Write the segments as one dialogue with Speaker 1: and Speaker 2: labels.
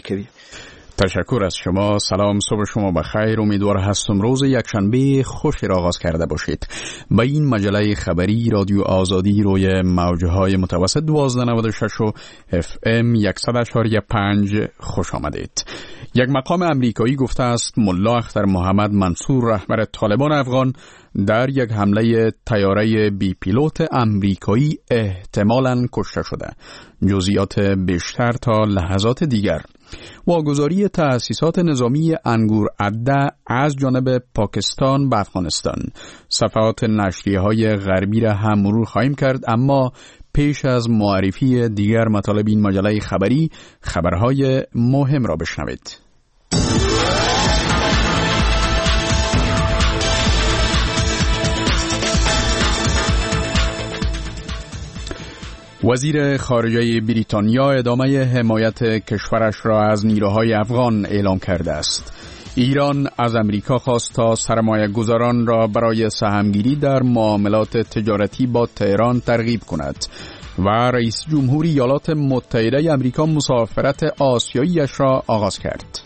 Speaker 1: کردی.
Speaker 2: تشکر از شما. سلام، صبح شما بخیر. امیدوار هستم روز یکشنبه خوشی را آغاز کرده باشید. با این مجله خبری رادیو آزادی روی موجهای متوسط 1296 و FM 100.5 خوش آمدید. یک مقام امریکایی گفته است ملا اختر محمد منصور رهبر طالبان افغان در یک حمله طیاره بی پیلوت امریکایی احتمالاً کشته شده. جزئیات بیشتر تا لحظات دیگر. واگذاری تأسیسات نظامی انگور عده از جانب پاکستان به افغانستان. صفحات نشریه‌های غربی را هم مرور خواهیم کرد، اما پیش از معرفی دیگر مطالب این مجله خبری، خبرهای مهم را بشنوید. وزیر خارجه بریتانیا ادامه حمایت کشورش را از نیروهای افغان اعلام کرده است. ایران از امریکا خواست تا سرمایه گذاران را برای سهمگیری در معاملات تجارتی با تهران ترغیب کند و رئیس جمهور ایالات متحده امریکا مسافرت آسیاییش را آغاز کرد.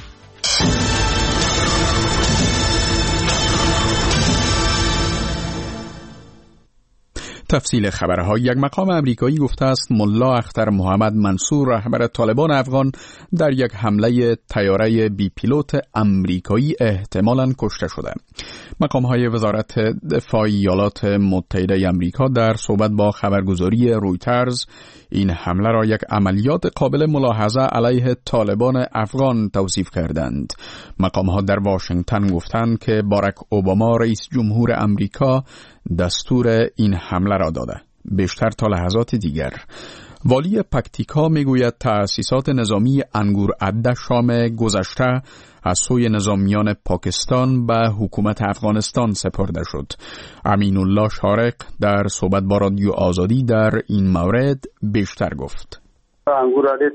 Speaker 2: تفصیل خبرها. یک مقام امریکایی گفته است ملا اختر محمد منصور رهبر طالبان افغان در یک حمله طیاره بی پیلوت امریکایی احتمالاً کشته شده. مقام‌های وزارت دفاع ایالات متحده امریکا در صحبت با خبرگزاری رویترز این حمله را یک عملیات قابل ملاحظه علیه طالبان افغان توصیف کردند. مقام‌ها در واشنگتن گفتند که باراک اوباما رئیس جمهور امریکا دستور این حمله را داده. بیشتر تا لحظات دیگر. والی پکتیکا میگوید تأسیسات نظامی انگور عده شام گذشته از سوی نظامیان پاکستان به حکومت افغانستان سپرده شد. امین الله شارق در صحبت با رادیو آزادی در این مورد بیشتر گفت.
Speaker 3: انگور عده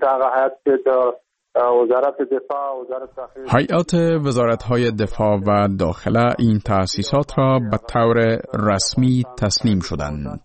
Speaker 3: وزارت دفاع،
Speaker 2: هیئات وزارت‌های دفاع و داخله این تأسیسات را به طور رسمی تسلیم شدند.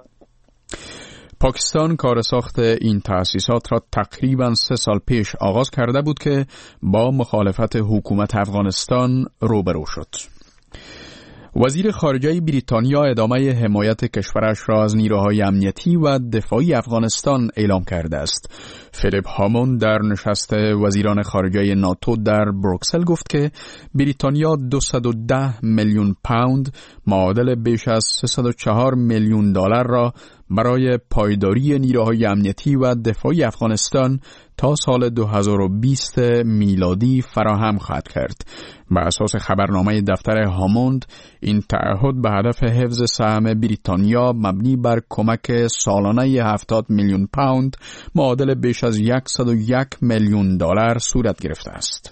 Speaker 2: پاکستان کار ساخت این تأسیسات را تقریباً 3 سال پیش آغاز کرده بود که با مخالفت حکومت افغانستان روبرو شد. وزیر خارجه بریتانیا ادامه حمایت کشورش را از نیروهای امنیتی و دفاعی افغانستان اعلام کرده است. فیلیپ هاموند در نشست وزیران خارجه ناتو در بروکسل گفت که بریتانیا 210 میلیون پوند معادل بیش از 304 میلیون دلار را برای پایداری نیروهای امنیتی و دفاعی افغانستان تا سال 2020 میلادی فراهم خواهد کرد. بر اساس خبرنامه دفتر هاموند، این تعهد به هدف حفظ سهم بریتانیا مبنی بر کمک سالانه 70 میلیون پوند معادل بیش از 101 میلیون دلار صورت گرفته است.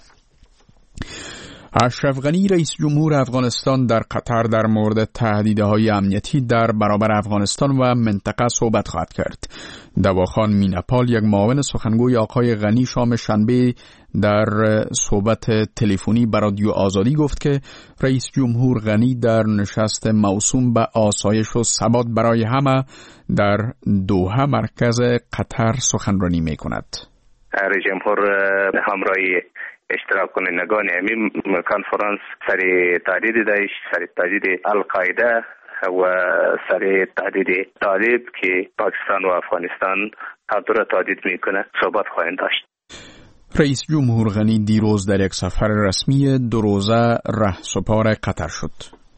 Speaker 2: اشرف غنی رئیس جمهور افغانستان در قطر در مورد تهدیدهای امنیتی در برابر افغانستان و منطقه صحبت خواهد کرد. دواخان مینپال، یک معاون سخنگوی آقای غنی، شام شنبه در صحبت تلفنی با رادیو آزادی گفت که رئیس جمهور غنی در نشست موسوم به آسایش و ثبات برای همه در دوحه مرکز قطر سخنرانی می کند.
Speaker 4: رئیس جمهور همراهی اشتراک کنندگان همین کنفرانس سر تهدید داعش، سر تهدید القاعده و سر تهدید طالب که پاکستان و افغانستان هر دو را تهدید میکنه صحبت خواهند داشت.
Speaker 2: رئیس جمهور غنی دیروز در یک سفر رسمی 2 روزه رهسپار قطر شد.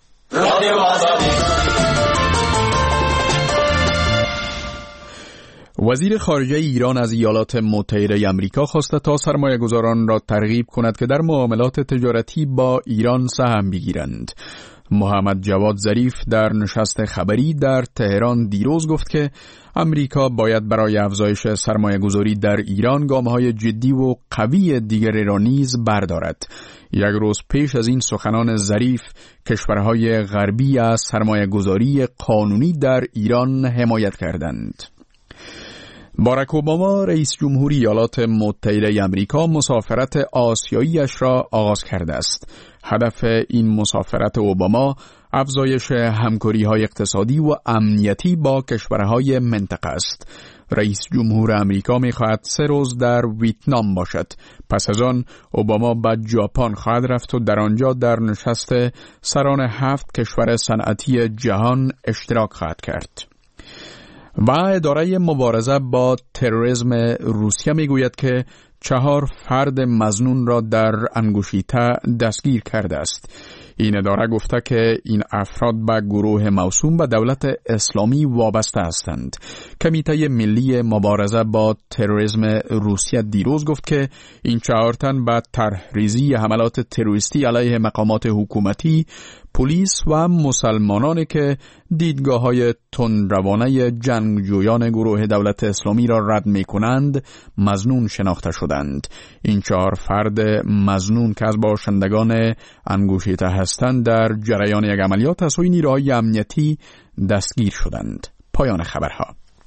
Speaker 2: وزیر خارجه ایران از ایالات متحده امریکا خواسته تا سرمایه‌گذاران را ترغیب کند که در معاملات تجارتی با ایران سهم بگیرند. محمد جواد ظریف در نشست خبری در تهران دیروز گفت که امریکا باید برای افزایش سرمایه‌گذاری در ایران گام‌های جدی و قوی دیگری را نیز بردارد. یک روز پیش از این سخنان ظریف، کشورهای غربی از سرمایه‌گذاری قانونی در ایران حمایت کردند. باراک اوباما رئیس جمهوری ایالات متحده آمریکا مسافرت آسیایی‌اش را آغاز کرده است. هدف این مسافرت اوباما افزایش همکاری‌های اقتصادی و امنیتی با کشورهای منطقه است. رئیس جمهور آمریکا می‌خواهد 3 روز در ویتنام باشد. پس از آن اوباما به ژاپن خواهد رفت و در آنجا در نشست سران 7 کشور صنعتی جهان اشتراک خواهد کرد. و اداره مبارزه با تروریسم روسیه میگوید که 4 فرد مظنون را در انگوشیته دستگیر کرده است. این اداره گفته که این افراد به گروه موسوم به دولت اسلامی وابسته هستند. کمیته ملی مبارزه با تروریسم روسیه دیروز گفت که این 4 تن به طرحریزی حملات تروریستی علیه مقامات حکومتی، پلیس و مسلمانانی که دیدگاه‌های تندروانه جنگجویان گروه دولت اسلامی را رد می‌کنند مظنون شناخته شدند. این 4 فرد مظنون که از باشندگان انگوشیته هستند در جریان یک عملیات از سوی نیروهای امنیتی دستگیر شدند. پایان خبرها.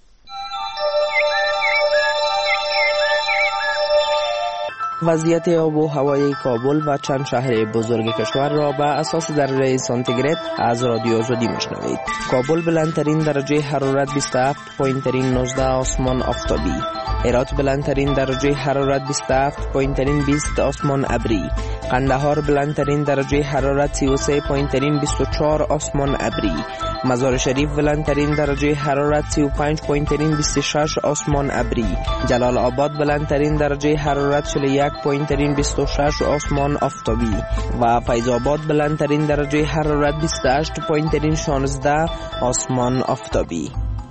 Speaker 1: وضعیت آب و هوای کابل و چند شهر بزرگ کشور را به اساس درجه سانتیگراد از رادیو آزادی میشنوید. کابل بلندترین درجه حرارت 27.19 آسمان آفتابی. هرات بلندترین درجه حرارت 27.20 آسمان ابری. قندهار بلندترین درجه حرارت 33.24 آسمان ابری. مزار شریف بلندترین درجه حرارت 35.26 آسمان ابری. جلال آباد بلندترین درجه حرارت 41.26 آسمان آفتابی و فیض آباد بلندترین درجه حرارت 28.16 آسمان آفتابی.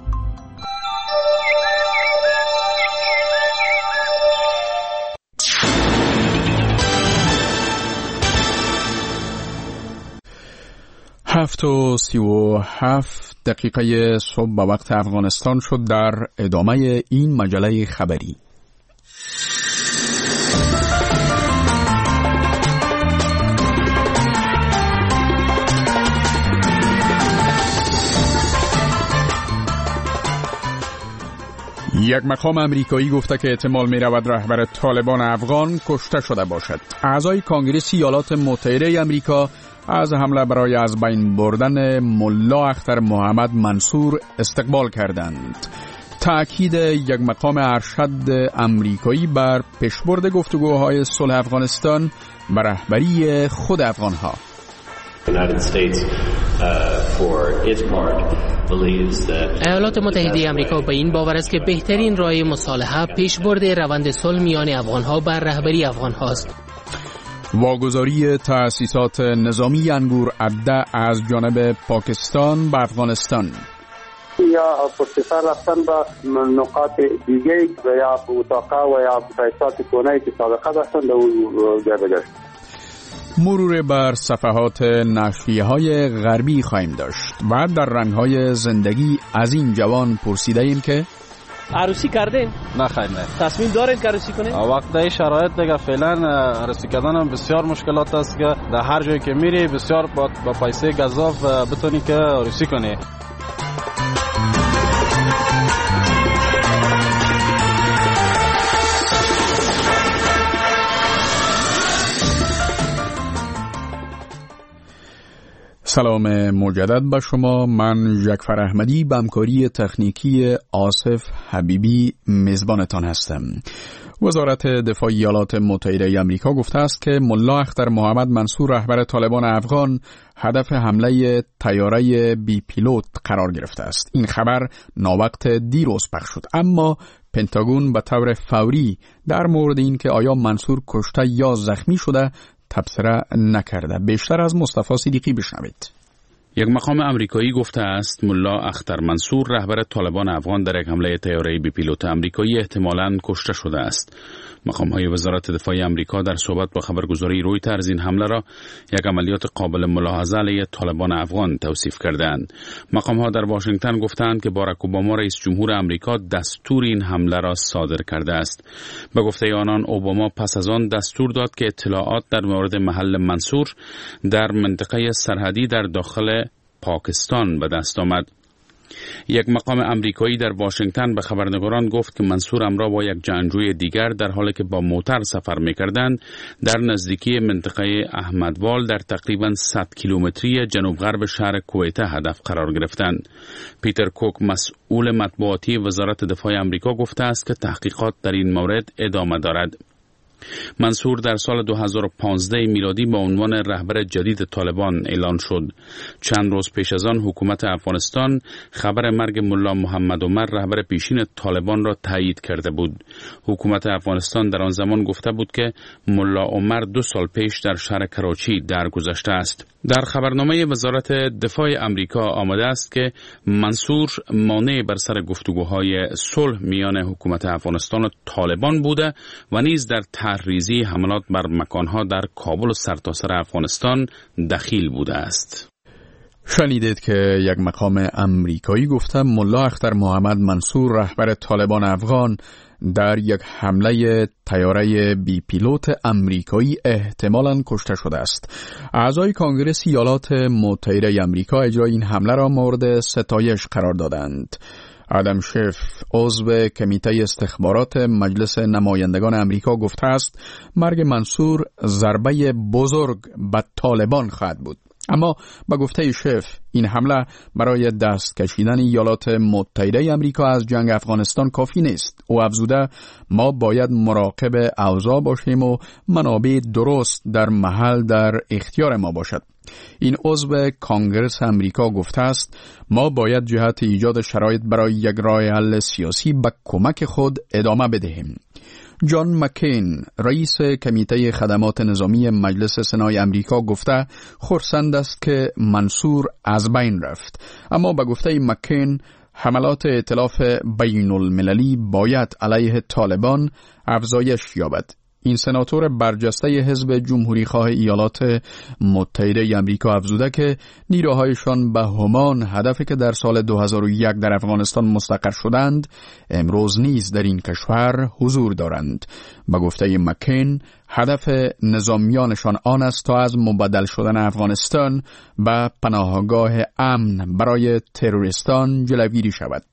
Speaker 2: هفت و 37 دقیقه صبح به وقت افغانستان شد. در ادامه این مجله خبری یک مقام امریکایی گفته که احتمال می رود رهبر طالبان افغان کشته شده باشد. اعضای کانگرس ایالات متحده امریکا از حمله برای از بین بردن ملا اختر محمد منصور استقبال کردند. تأکید یک مقام ارشد امریکایی بر پیشبرد گفتگوهای صلح افغانستان به رهبری خود افغانها.
Speaker 5: ایالات متحده آمریکا به این باور است که بهترین راه مصالحه پیشبرد روند صلح میان افغانها بر رهبری افغانهاست.
Speaker 2: واگذاری تأسیسات نظامی انگور عده از جانب پاکستان به افغانستان
Speaker 3: یا پشت سر رفتن به نقاط دیگه و یا به اتاقه و یا تأسیسات کنه‌ای که سابقه داشتن در اون جابجا.
Speaker 2: مرور بر صفحات نشریه‌های غربی خواهیم داشت و در رنگ‌های زندگی از این جوان پرسیده ایم که
Speaker 6: عروسی کردین؟
Speaker 7: نه خیر نه.
Speaker 6: تصمیم دارین که عروسی کنین؟
Speaker 7: وقت در شرایط دیگه فعلا عروسی کردن هم بسیار مشکلات است که در هر جایی که میری بسیار با پیسه گزاف بتونی که عروسی کنی.
Speaker 2: سلام مجدد به شما. من جعفر احمدی به همکاری تکنیکی آصف حبیبی میزبانتان هستم. وزارت دفاع ایالات متحده آمریکا گفته است که ملا اختر محمد منصور رهبر طالبان افغان هدف حمله طیاره بی پیلوت قرار گرفته است. این خبر ناوقت دیروز پخش شد، اما پنتاگون به طور فوری در مورد این که آیا منصور کشته یا زخمی شده تبصره نکرده. بیشتر از مصطفی صدیقی بشنوید.
Speaker 8: یک مقام امریکایی گفته است ملا اختر منصور رهبر طالبان افغان در یک حمله طیاره بی پیلوت امریکایی احتمالاً کشته شده است. مقام‌های وزارت دفاع آمریکا در صحبت با خبرگزاری رویترز این حمله را یک عملیات قابل ملاحظه علیه طالبان افغان توصیف کردند. مقام‌ها در واشنگتن گفتند که باراک اوباما رئیس جمهور آمریکا دستور این حمله را صادر کرده است. به گفته آنان اوباما پس از آن دستور داد که اطلاعات در مورد محل منصور در منطقه سرحدی در داخل پاکستان به دست آمد. یک مقام امریکایی در واشنگتن به خبرنگاران گفت که منصور همراه با یک جنگجوی دیگر در حالی که با موتر سفر می‌کردند در نزدیکی منطقه احمدوال در تقریباً 100 کیلومتری جنوب غرب شهر کویته هدف قرار گرفتند. پیتر کوک مسئول مطبوعاتی وزارت دفاع امریکا گفته است که تحقیقات در این مورد ادامه دارد. منصور در سال 2015 میلادی با عنوان رهبر جدید طالبان اعلان شد. چند روز پیش از آن حکومت افغانستان خبر مرگ ملا محمد عمر رهبر پیشین طالبان را تایید کرده بود. حکومت افغانستان در آن زمان گفته بود که ملا عمر 2 سال پیش در شهر کراچی درگذشته است. در خبرنامه وزارت دفاع امریکا آمده است که منصور مانع بر سر گفتگوهای صلح میان حکومت افغانستان و طالبان بوده و نیز در طرحریزی حملات بر مکانها در کابل و سرتاسر افغانستان دخیل بوده است.
Speaker 2: شنیدید که یک مقام امریکایی گفته ملا اختر محمد منصور رهبر طالبان افغان در یک حمله طیاره بی پیلوت امریکایی احتمالاً کشته شده است. اعضای کنگره ایالات متحده امریکا اجرای این حمله را مورد ستایش قرار دادند. آدم شیف عضو کمیته استخبارات مجلس نمایندگان امریکا گفته است مرگ منصور ضربه بزرگ به طالبان خواهد بود. اما با گفته شیف این حمله برای دست کشیدن ایالات متحده امریکا از جنگ افغانستان کافی نیست. او افزوده ما باید مراقب اوضاع باشیم و منابع درست در محل در اختیار ما باشد. این عضو کانگرس امریکا گفته است ما باید جهت ایجاد شرایط برای یک راه حل سیاسی به کمک خود ادامه بدهیم. جان مکین رئیس کمیته خدمات نظامی مجلس سنای امریکا گفته خرسند است که منصور از بین رفت. اما به گفته مکین حملات ائتلاف بین المللی باید علیه طالبان افزایش یابد. این سناتور برجسته حزب جمهوری خواه ایالات متحده امریکا افزوده که نیروهایشان به همان هدفی که در سال 2001 در افغانستان مستقر شدند امروز نیز در این کشور حضور دارند. به گفته مکین هدف نظامیانشان آن است تا از مبدل شدن افغانستان به پناهگاه امن برای تروریستان جلوگیری شود.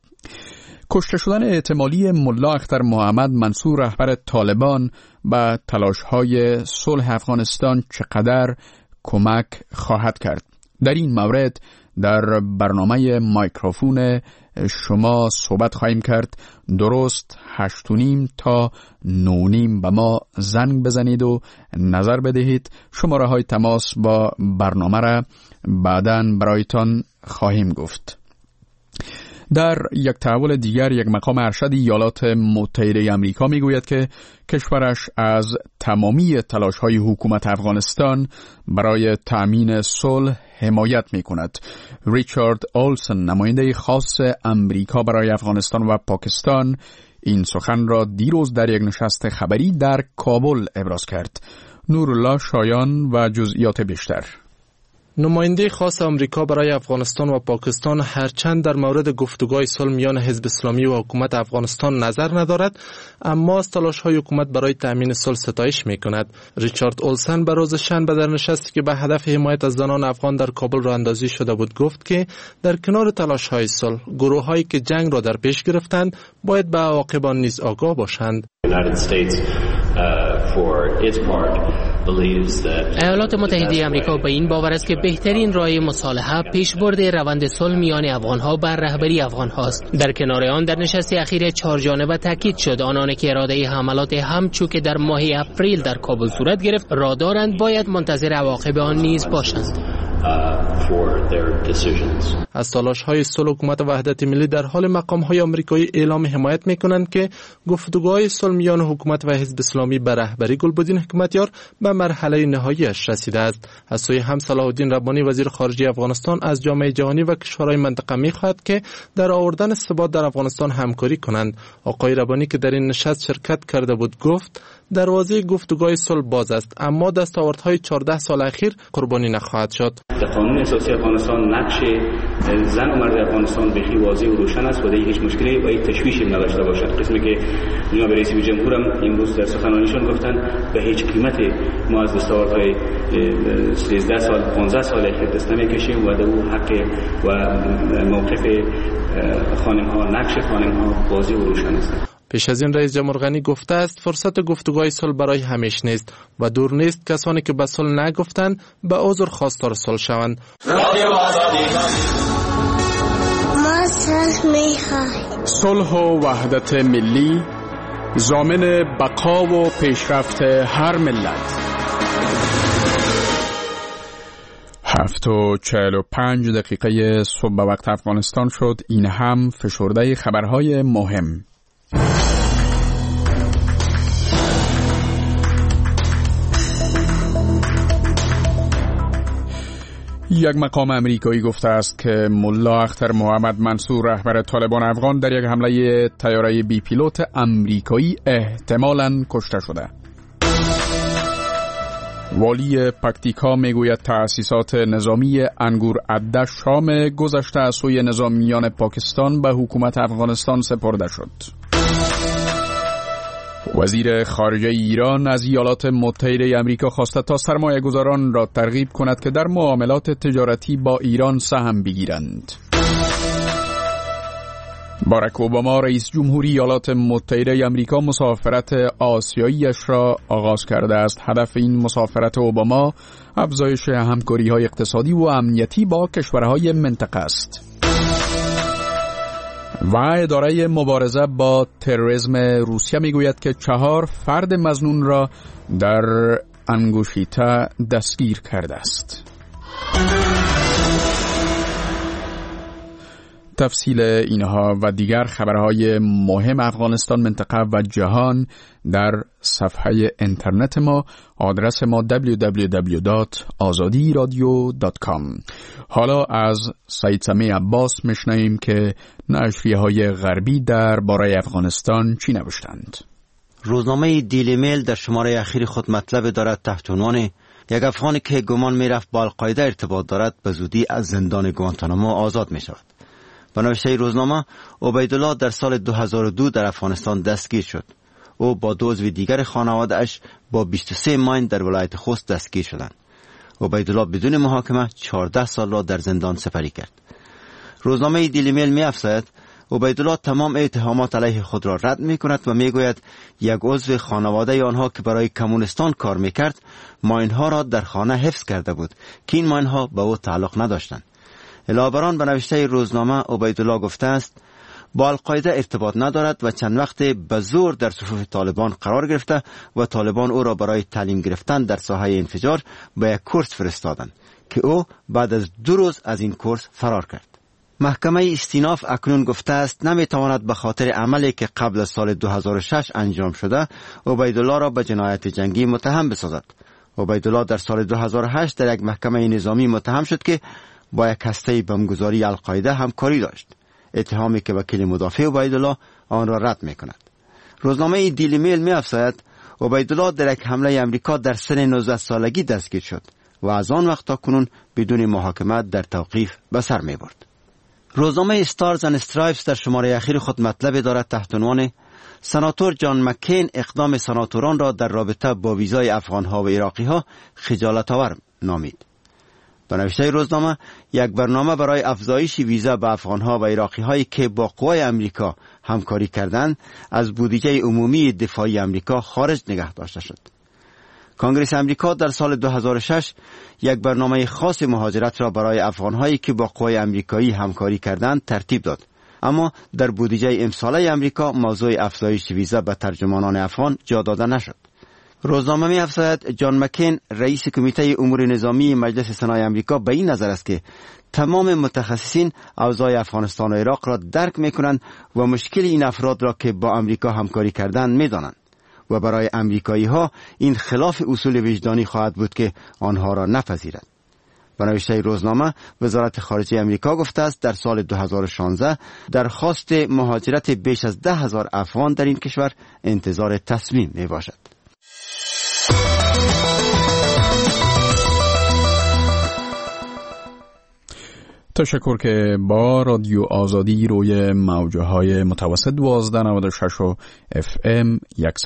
Speaker 2: کشته شدن احتمالی ملا اختر محمد منصور رهبر طالبان به تلاش‌های صلح افغانستان چقدر کمک خواهد کرد؟ در این مورد در برنامه مایکروفون شما صحبت خواهیم کرد. درست 8:30 تا 9:30 به ما زنگ بزنید و نظر بدهید. شماره های تماس با برنامه را بعداً برایتان خواهیم گفت. در یک تحول دیگر یک مقام ارشد ایالات متحده امریکا میگوید که کشورش از تمامی تلاش‌های حکومت افغانستان برای تأمین صلح حمایت می‌کند. ریچارد اولسن نماینده خاص امریکا برای افغانستان و پاکستان این سخن را دیروز در یک نشست خبری در کابل ابراز کرد. نورالله شایان و جزئیات بیشتر.
Speaker 9: نماینده خاص آمریکا برای افغانستان و پاکستان هرچند در مورد گفتگوهای صلح میان حزب اسلامی و حکومت افغانستان نظر ندارد، اما از تلاش‌های حکومت برای تأمین صلح ستایش می‌کند. ریچارد اولسن به روز شنبه در نشستی که به هدف حمایت از زنان افغان در کابل راه اندازی شده بود گفت که در کنار تلاش‌های صلح، گروه‌هایی که جنگ را در پیش گرفتند باید به عواقب آن نیز آگاه باشند.
Speaker 5: ایالات متحده آمریکا به این باور است که بهترین راه مصالحه پیشبرد روند صلح میان افغانها بر رهبری افغانهاست. در کنار آن در نشست اخیر 4 جانبه تاکید شد آنانی که اراده حملات همچو که در ماه اپریل در کابل صورت گرفت را دارند باید منتظر عواقب آن نیز باشند.
Speaker 9: از تلاش‌های صلح حکومت وحدت ملی در حال مقام‌های آمریکایی اعلام حمایت می‌کنند که گفتگوهای صلح میان حکومت و حزب اسلامی به رهبری گلبدین حکمتیار به مرحله نهایی‌اش رسیده است. از سوی هم صلاح الدین ربانی وزیر خارجه افغانستان از جامعه جهانی و کشورهای منطقه می‌خواهد که در آوردن ثبات در افغانستان همکاری کنند. آقای ربانی که در این نشست شرکت کرده بود گفت دروازه گفتگوهای صلح باز است، اما دستاوردهای 14 سال اخیر قربانی نخواهد شد.
Speaker 10: در قانون اساسی افغانستان نقش زن و مرد افغانستان بخی واضح و روشن است و هیچ مشکلی و هیچ تشویشی نداشته باشد. قسمی که جناب رئیس جمهور هم امروز در سخنرانیشان گفتن به هیچ قیمت ما از دستاوردهای 13 سال 15 سال اخیر دست نمی‌کشیم و او حق و موقف خانم‌ها، نقش خانم‌ها واضح و روشن است.
Speaker 9: پیش از این رئیس جمهور غنی گفته است فرصت گفتگوهای صلح برای همیشه نیست و دور نیست کسانی که به صلح نگفتند به عذر خواستار صلح شوند.
Speaker 11: ما صلح می‌خواهیم.
Speaker 2: صلح و وحدت ملی ضامن بقا و پیشرفت هر ملت. 7:45 صبح به وقت افغانستان شد. این هم فشرده خبرهای مهم. یک مقام امریکایی گفته است که ملا اختر محمد منصور رهبر طالبان افغان در یک حمله طیاره بی پیلوت امریکایی احتمالاً کشته شده. والی پکتیکا میگوید تأسیسات نظامی انگور عده شام گذشته از سوی نظامیان پاکستان به حکومت افغانستان سپرده شد. وزیر خارجه ایران از ایالات متحده آمریکا خواسته تا سرمایه‌گذاران را ترغیب کند که در معاملات تجارتی با ایران سهم بگیرند. باراک اوباما رئیس جمهوری ایالات متحده آمریکا مسافرت آسیاییش را آغاز کرده است. هدف این مسافرت اوباما افزایش همکاری‌های اقتصادی و امنیتی با کشورهای منطقه است. و اداره مبارزه با تروریسم روسیه میگوید که 4 فرد مظنون را در انگوشیتا دستگیر کرده است. تفصیل اینها و دیگر خبرهای مهم افغانستان، منطقه و جهان در صفحه اینترنت ما، آدرس ما www.azadiradio.com. حالا از سعید سمی عباس میشنویم که نشریه‌های غربی در باره افغانستان چی نوشتند.
Speaker 12: روزنامه دیلی میل در شماره اخیر خود مطلب دارد تحت عنوان یک افغانی که گمان میرفت با القاعده ارتباط دارد به زودی از زندان گوانتانامو آزاد می شود. به نوشته روزنامه، عبیدالله در سال 2002 در افغانستان دستگیر شد. او با 2 عضو دیگر خانواده اش با 23 ماین در ولایت خوست دستگیر شدند. عبیدالله بدون محاکمه 14 سال را در زندان سپری کرد. روزنامه دیلی میل می افزاید عبیدالله تمام اتهامات علیه خود را رد می کند و می گوید یک عضو خانواده آنها که برای کمونستان کار می کرد ماینها را در خانه حفظ کرده بود که این ماینها به او تعلق نداشتند. علاوه بر آن به نوشته روزنامه عبیدالله گفته است با القاعده ارتباط ندارد و چند وقت به زور در صفوف طالبان قرار گرفته و طالبان او را برای تعلیم گرفتن در ساحه انفجار به یک کورس فرستادند که او بعد از 2 روز از این کورس فرار کرد. محکمه استیناف اکنون گفته است نمیتواند به خاطر عملی که قبل از سال 2006 انجام شده عبیدالله را به جنایت جنگی متهم بسازد. عبیدالله در سال 2008 در یک محکمه نظامی متهم شد که با یک هسته بمبگذاری القاعده همکاری داشت، اتهامی که وکیل مدافع عبیدالله آن را رد می‌کند. روزنامه دیلی میل می‌افزاید عبیدالله در یک حمله امریکا در سن 19 سالگی دستگیر شد و از آن وقت تا کنون بدون محاکمه در توقیف به سر می‌برد. روزنامه استارز اند استرایپس در شماره اخیر خود مطلب دارد تحت عنوان سناتور جان مکین اقدام سناتوران را در رابطه با ویزای افغان‌ها و عراقی‌ها خجالت‌آور نامید. به نوشته روزنامه، یک برنامه برای افزایش ویزا به افغان‌ها و عراقی‌هایی که با قوای امریکا همکاری کردند از بودجه عمومی دفاعی امریکا خارج نگه داشته شد. کنگره امریکا در سال 2006 یک برنامه خاص مهاجرت را برای افغان‌هایی که با قوای امریکایی همکاری کردند ترتیب داد، اما در بودجه امساله امریکا موضوع افزایش ویزا به ترجمانان افغان جا داده نشد. روزنامه می افزاید جان مکین رئیس کمیته امور نظامی مجلس سنای امریکا به این نظر است که تمام متخصصین اوضاع افغانستان و عراق را درک می کنند و مشکل این افراد را که با امریکا همکاری کردند می دانند و برای امریکایی ها این خلاف اصول وجدانی خواهد بود که آنها را نپذیرد. به نوشته روزنامه، وزارت خارجه امریکا گفته است در سال 2016 درخواست مهاجرت بیش از 10,000 افغان در این کشور انتظار تصمیم می باشد.
Speaker 2: تشکر که با رادیو آزادی روی موجهای متوسط 1296 و FM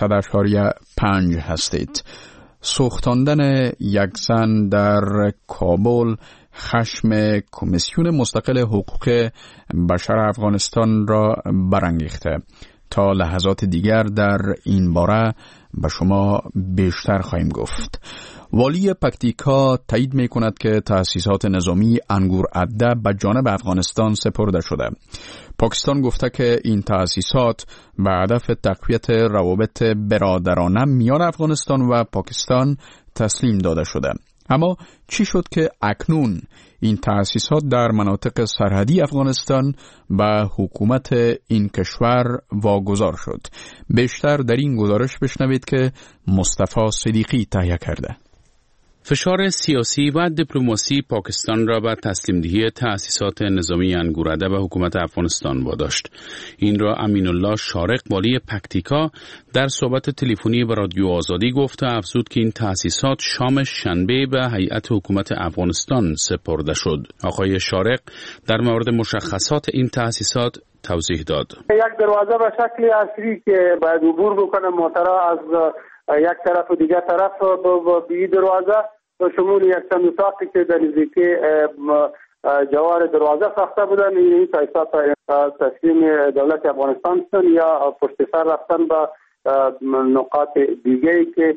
Speaker 2: 100.5 هستید. سوختاندن یک زن در کابل خشم کمیسیون مستقل حقوق بشر افغانستان را برانگیخته. تا لحظات دیگر در این باره به شما بیشتر خواهیم گفت. والی پکتیکا تایید می کند که تأسیسات نظامی انگورعده به جانب افغانستان سپرده شده. پاکستان گفته که این تأسیسات به هدف تقویت روابط برادرانه میان افغانستان و پاکستان تسلیم داده شده. اما چی شد که اکنون این تأسیسات در مناطق سرحدی افغانستان به حکومت این کشور واگذار شد؟ بیشتر در این گزارش بشنوید که مصطفی صدیقی تهیه کرده.
Speaker 8: فشار سیاسی و دیپلماسی پاکستان را به تسلیم دهی تأسیسات نظامی انگورعده به حکومت افغانستان واداشت. این را امین الله شارق والی پکتیکا در صحبت تلفنی با رادیو آزادی گفت و افزود که این تأسیسات شام شنبه به هیئت حکومت افغانستان سپرده شد. آقای شارق در مورد مشخصات این تأسیسات توضیح داد.
Speaker 3: یک دروازه به شکل عصری که باید عبور بکنه موترها از یک طرف و دیگر طرف به این دروازه و شمول یک چند اتاقی که در نزدیکی جوار دروازه ساخته بودن. این تأسیسات تسلیم دولت افغانستان هستند یا پشت سر رفتن به نقاط دیگری که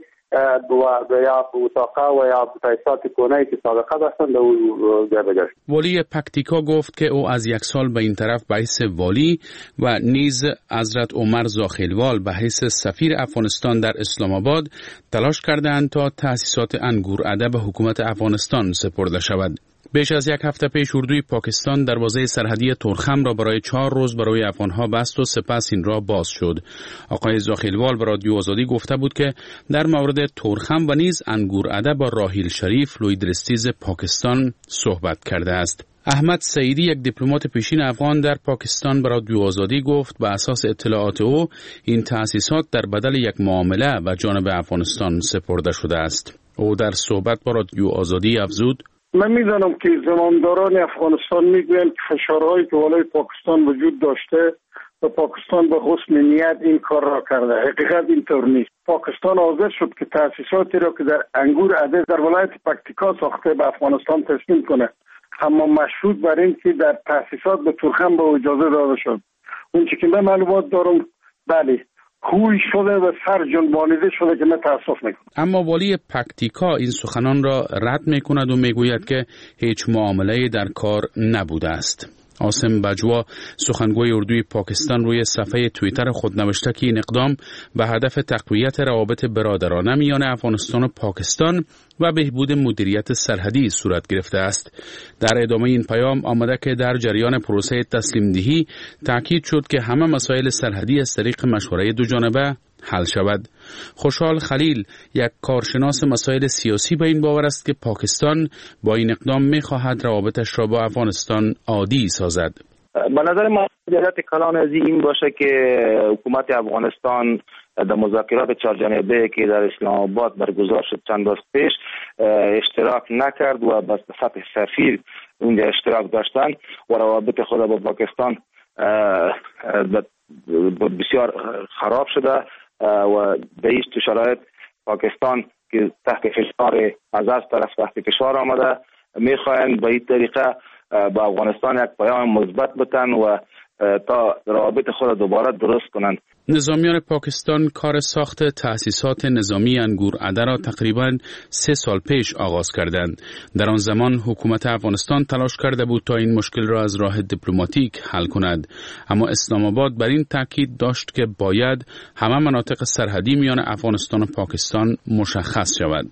Speaker 3: یا اتاقا و یا تأسیسات کونه‌ای که سابقه داشتند در اون جابجا شد.
Speaker 8: والی پکتیکا گفت که او از یک سال به این طرف به حیث والی و نیز حضرت عمر زاخیلوال به حیث سفیر افغانستان در اسلام آباد تلاش کردند تا تأسیسات انگورعده به حکومت افغانستان سپرده شود. بیش از یک هفته پیش اردوی پاکستان دروازه سرحدی تورخم را برای 4 روز برای افغانها بست و سپس این را باز شد. آقای زاخیلوال به رادیو آزادی گفته بود که در مورد تورخم و نیز انگورعده با راحیل شریف لویدرستیز پاکستان صحبت کرده است. احمد سعیدی یک دیپلمات پیشین افغان در پاکستان به رادیو آزادی گفت به اساس اطلاعات او این تأسیسات در بدل یک معامله به جانب افغانستان سپرده شده است. او در صحبت با رادیو آزادی افزود:
Speaker 13: من میدانم که زمانداران افغانستان میگویند که فشارهایی که والای پاکستان وجود داشته و پاکستان به حسن نیت این کار را کرده. حقیقت اینطور نیست. پاکستان حاضر شد که تأسیساتی را که در انگورعده در ولایت پکتیکا ساخته به افغانستان تسلیم کنه، اما مشروط بر این که در تأسیسات به تورخم به اجازه داده شد. اون چی که من معلومات دارم بله خوی شده و سر جنبانیده شده که من تأسف میکنم.
Speaker 8: اما والی پکتیکا این سخنان را رد میکند و میگوید که هیچ معامله‌ای در کار نبوده است. عاصم بجوا سخنگوی اردوی پاکستان روی صفحه توییتر خود نوشته که این اقدام به هدف تقویت روابط برادرانه میان افغانستان و پاکستان و بهبود مدیریت سرحدی صورت گرفته است. در ادامه این پیام آمده که در جریان پروسه تسلیم دهی تاکید شد که همه مسائل سرحدی از طریق مشوره دو جانبه حل شود. خوشحال خلیل یک کارشناس مسائل سیاسی به این باور است که پاکستان با این اقدام می‌خواهد روابطش را با افغانستان عادی سازد.
Speaker 4: به نظر من جهت کلان از این باشه که حکومت افغانستان در مذاکرات 4 جانبه که در اسلام آباد برگزار شد چند روز پیش اشتراک نکرد و به سطح سفیر اونجا اشتراک داشتن و روابط خود با پاکستان بسیار خراب شده و به این شرایط پاکستان که تحت فشار از طرف تحت فشار آمده میخواهند به این طریقه با افغانستان یک پیام مثبت بدن و تا روابط خود دوباره درست کنند.
Speaker 8: نظامیان پاکستان کار ساخت تأسیسات نظامی انگورعده را تقریباً 3 سال پیش آغاز کردند. در آن زمان حکومت افغانستان تلاش کرده بود تا این مشکل را از راه دیپلماتیک حل کند، اما اسلام آباد بر این تاکید داشت که باید همه مناطق سرحدی میان افغانستان و پاکستان مشخص شود.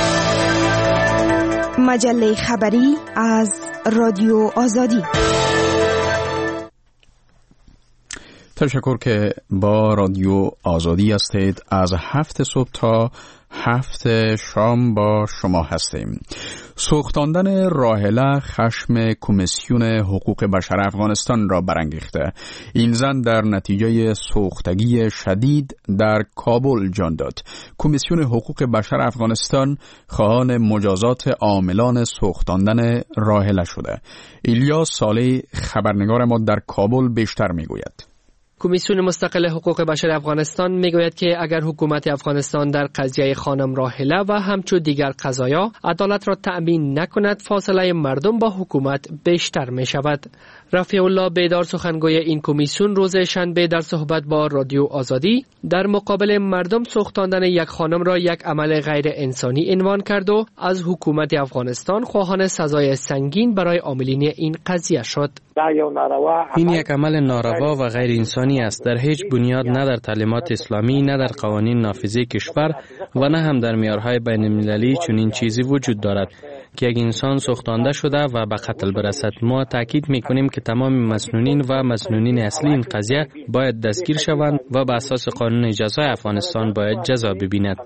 Speaker 14: مجله خبری از رادیو آزادی.
Speaker 2: تشکر که با رادیو آزادی هستید. از 7 صبح تا 7 شام با شما هستیم. سوختاندن راهله خشم کمیسیون حقوق بشر افغانستان را برانگیخته. این زن در نتیجه سوختگی شدید در کابل جان داد. کمیسیون حقوق بشر افغانستان خواهان مجازات عاملان سوختاندن راهله شده. الیاس صالح خبرنگار ما در کابل بیشتر میگوید.
Speaker 5: کمیسیون مستقل حقوق بشر افغانستان میگوید که اگر حکومت افغانستان در قضیه خانم راهله و همچون دیگر قضایا عدالت را تأمین نکند، فاصله مردم با حکومت بیشتر می شود. رفیع الله بیدار سخنگوی این کمیسیون روز شنبه در صحبت با رادیو آزادی در مقابل مردم سوختاندن یک خانم را یک عمل غیر انسانی عنوان کرد و از حکومت افغانستان خواهان سزای سنگین برای عاملین این قضیه شد.
Speaker 14: این یک عمل ناروا و غیر انسانی است. در هیچ بنیاد نه در تعلیمات اسلامی، نه در قوانین نافذه کشور و نه هم در معیارهای بین المللی چنین چیزی وجود دارد که یک انسان سوختانده شده و به قتل برسد. ما تاکید میکنیم که تمام مسنونین و مسنونین اصلی این قضیه باید دستگیر شوند و به اساس قانون جزای افغانستان باید جزا ببیند.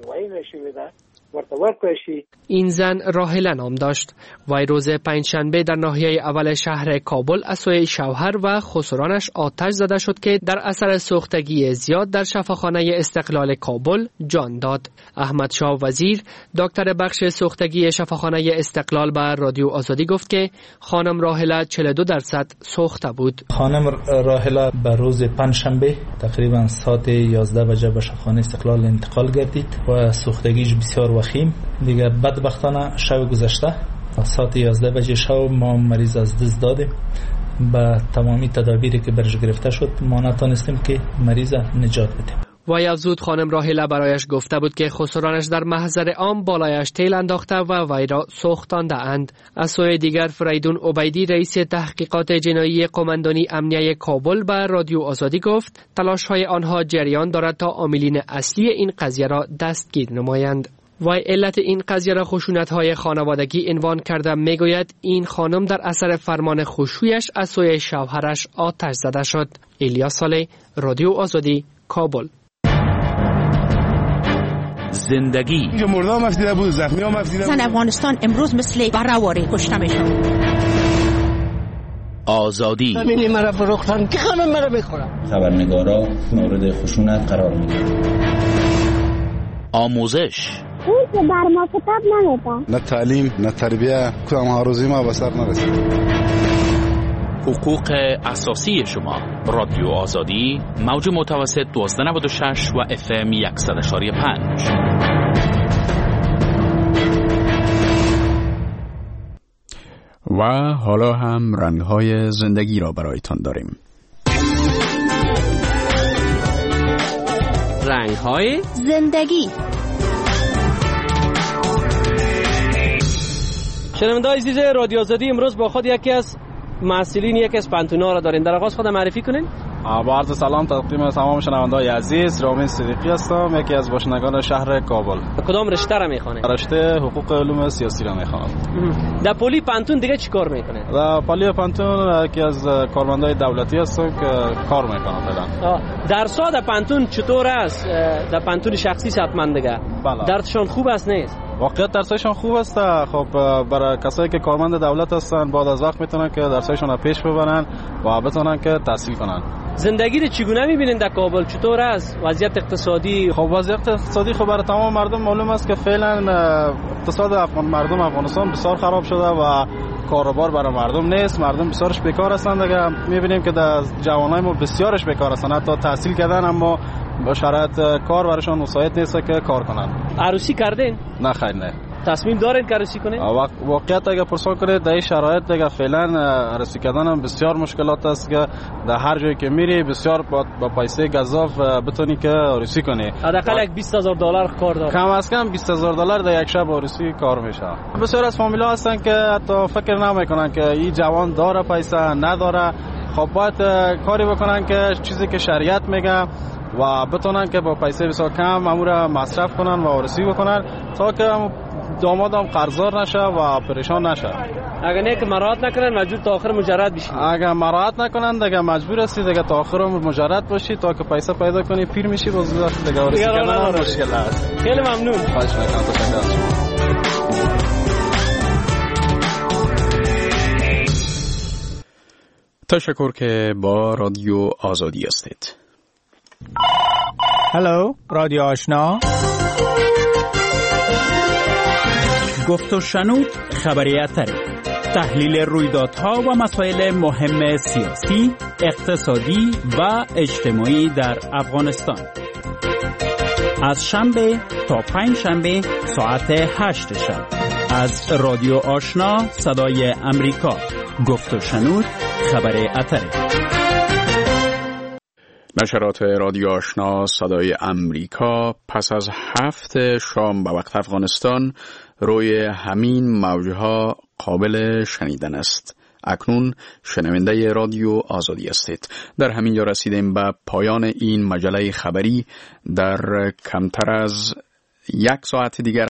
Speaker 5: این زن راهله نام داشت. وی روز پنجشنبه در ناحیه اول شهر کابل از سوی شوهر و خسرانش آتش زده شد که در اثر سوختگی زیاد در شفاخانه استقلال کابل جان داد. احمد شاه وزیر دکتر بخش سوختگی شفاخانه استقلال به رادیو آزادی گفت که خانم راهله 42% سوخته بود.
Speaker 15: خانم راهله به روز پنجشنبه تقریبا ساعت 11 بجه به شفاخانه استقلال انتقال گردید و سوختگیش بسیار وخیم. دیگه بدبختانه شب گذشته ساعت 11 بجه شب ما مریض از دست دادیم. با تمامی تدابیری که برش گرفته شد ما نتونستیم که مریض نجات بدیم.
Speaker 5: وی افزود خانم راهله برایش گفته بود که خسرانش در محضر عام بالایش تیل انداخته و وی را سوختانده اند. از سوی دیگر فریدون عبیدی رئیس تحقیقات جنایی قماندانی امنیه کابل به رادیو آزادی گفت تلاش‌های آنها جریان دارد تا عاملین اصلی این قضیه را دستگیر نمایند. وی علت این قضیه را خشونت‌های خانوادگی عنوان کرده. میگوید این خانم در اثر فرمان خشویش از سوی شوهرش آتش زده شد. الیاس صالح، رادیو آزادی، کابل.
Speaker 16: زندگی
Speaker 17: اینجا مردم مفیده بود، زخمی ها مفیده بود.
Speaker 18: زن افغانستان امروز مثل برهواری کشته میشون.
Speaker 16: آزادی
Speaker 19: همینی مرا فروختن که همه مرا بخورم.
Speaker 20: خبرنگارا مورد خشونت قرار میگیرن.
Speaker 16: آموزش
Speaker 21: اون که بر ما کتاب نمیدن.
Speaker 17: نه تعلیم نه تربیه کدام هاروزی ما به سر نرسید.
Speaker 16: حقوق اساسی شما. رادیو آزادی موج متوسط 1296 و FM 100.5.
Speaker 2: و حالا هم رنگ‌های زندگی را برایتان داریم.
Speaker 5: رنگ‌های
Speaker 18: زندگی.
Speaker 6: شنونده‌های عزیز رادیو آزادی، امروز با خود یکی از مسئولین یکی از پانتونا را دارین. در آغاز خود معرفی کنین.
Speaker 7: با عرض سلام تقدیم تمام شنونده‌های عزیز، رامین صدیقی هستم، یکی از باشندگان شهر کابل.
Speaker 6: کدام رشته را میخوانید؟
Speaker 7: رشته حقوق علوم سیاسی را میخوانم.
Speaker 6: در پلی پانتون دیگه چیکار میکنه؟
Speaker 7: در پلی پانتون یکی از کارمندای دولتی هستم که کار میکنم فعلا.
Speaker 6: درس‌ها در پانتون چطور است؟ در پانتون شخصی حتما دیگه.
Speaker 7: بله.
Speaker 6: درسشون خوب است نیست؟
Speaker 7: واقعیت درسایشون خوب است. خب برای کسایی که کارمند دولت هستن بعد از وقت میتونن که درسایشون رو پیش ببرن و بتونن که تحصیل کنن.
Speaker 6: زندگی رو چگونه میبینین در کابل؟ چطور است وضعیت اقتصادی؟
Speaker 7: خب وضعیت اقتصادی خب برای تمام مردم معلوم است که فعلا اقتصاد مردم افغانستان بسیار خراب شده و کاروبار برای مردم نیست. مردم بسیارش بیکار هستند. دیگه میبینیم که در جوانای ما بسیارش بیکار هستند، حتی تحصیل کردن اما با شرایط کار برایشان مساعد نیست که کار کنن.
Speaker 6: عروسی کردین؟
Speaker 7: نه خیر نه.
Speaker 6: تصمیم دارین که عروسی کنین؟
Speaker 7: واقعیت اگه پرسان کنید در این شرایط دیگه فعلا عروسی کردن هم بسیار مشکلات است که در هر جایی که میری بسیار با پیسه گزاف بتونی که عروسی کنی.
Speaker 6: حداقل یک $20,000 کار داره.
Speaker 7: کم از کم $20,000 در یک شب عروسی کار میشه. بسیار از فامیلا هستن که حتی فکر نمیکنن که این جوان داره پیسه نداره. خب باید کاری بکنن که چیزی که شریعت میگه و بتونن که با پیسه بسیار کم امور مصرف کنن و عروسی بکنن تا که دامادم قرضدار نشه و پریشان نشه.
Speaker 6: اگر نه که مراعات نکنن مجبور تا آخر مجرد بشی.
Speaker 7: اگر مراعات نکنن دیگه مجبور هستی دیگه تا آخر مجرد باشی تا که پیسه پیدا کنی پیر میشی باز دیگه ورسی کردن مشکل است.
Speaker 6: خیلی ممنون.
Speaker 7: خواهش میکنم. تشکر از شما.
Speaker 2: تشکر که با رادیو آزادی هستید.
Speaker 1: هلو رادیو آشنا. گفت و شنود خبری اتری، تحلیل رویدادها و مسائل مهم سیاسی، اقتصادی و اجتماعی در افغانستان. از شنبه تا پنجشنبه ساعت 8 شب از رادیو آشنا صدای امریکا. گفت و شنود خبر اتری.
Speaker 2: نشرات رادیو آشنا صدای امریکا پس از 7 شام به وقت افغانستان روی همین موجها قابل شنیدن است. اکنون شنونده رادیو آزادی هستید. در همین جا رسیدیم به پایان این مجله خبری. در کمتر از 1 ساعت دیگر